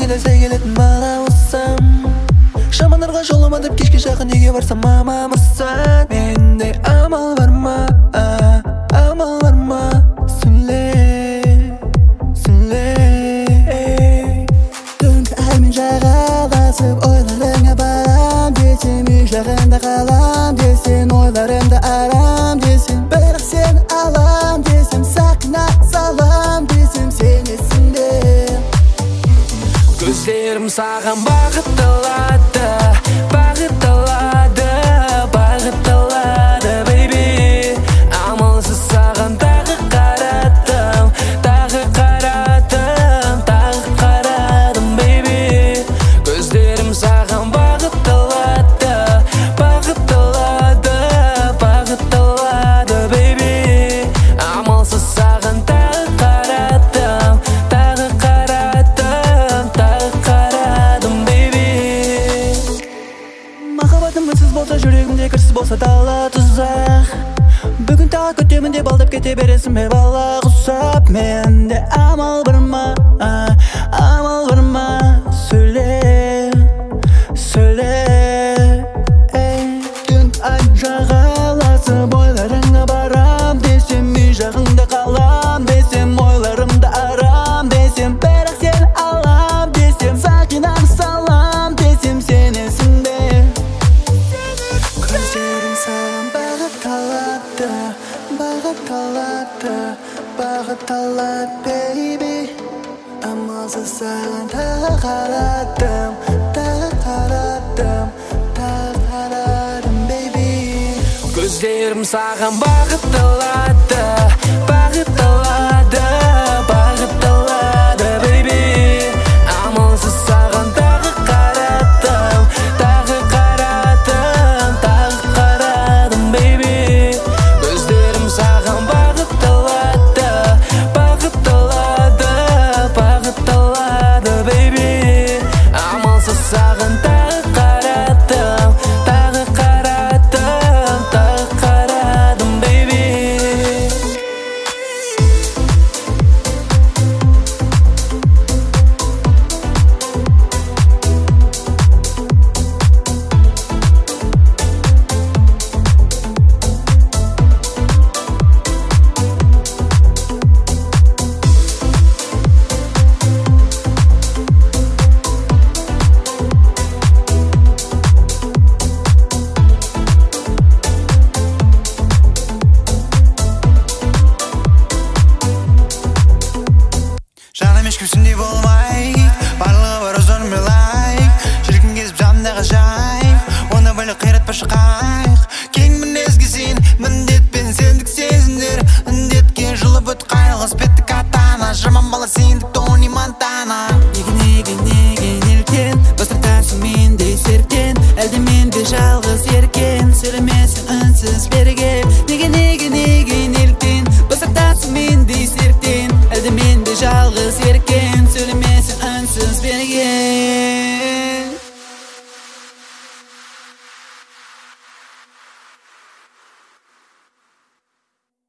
сені сай келетін бала болсам, жамандарға жолыма деп кешке жақын үйге барсам, мама мұрсат. Менде амал бар ма, амал бар ма? Сөйле, сөйле. Түнгі аймен жағаласып ойларыңа барам десем, үй жағында қалам десем, ойларымда арам десем, бірақ сені алам десем, сақина салам десем, сенесің де. Көздерім саған бағытталады, бағытталады, бағытталады, бейби. Амалсыз саған тағы қарадым, тағы қарадым, тағы қарадым, бейби. Көздерім саған бағытталады, бағытталады, бағытталады, бейби. Амалсыз саған тағы қарадым, тағы қарадым, тағы қарадым, бейби. Махаббатым үнсіз болса, жүрегімде кірсіз болса дала тұзақ. Бүгін тағы күтемін деп алдап кете бересің бе бала құсап. Менде амал бар ма, амал бар ма? Сөйле, сөйле. Түнгі ай жағаласып ойларыңа барам десем, үй жағында қалам десем, ойларымда арам десем, бірақ сені алам десем, сақинам салам десем, сенесің де. Көздерім саған бағытталады, бағытталады, бағытталады, бейби. Амалсыз саған тағы қарадым, тағы қарадым, тағы қарадым, бейби. Көздерім саған бағытталады, бағытталады, бағытталады, бейби. Амалсыз саған тағы қарадым, тағы қарадым, тағы қарадым, бейби. Көздерім саған бағытталады, бағытталады, бағытталады, бейби. Амалсыз саған тағы қарадым, тағы қарадым, тағы қарадым, бейби. Жаным ешкімсіндей болмай, барлығы бар өз орнымен лайық. Жүргің кезіп жанымда ғажайып, оны бөлек қиратпашы қайық. Кең мінезге сен, міндетпен сендік сезімдер, індетке жұлып өт қайылғыз бетті катана. Жаман бала сендік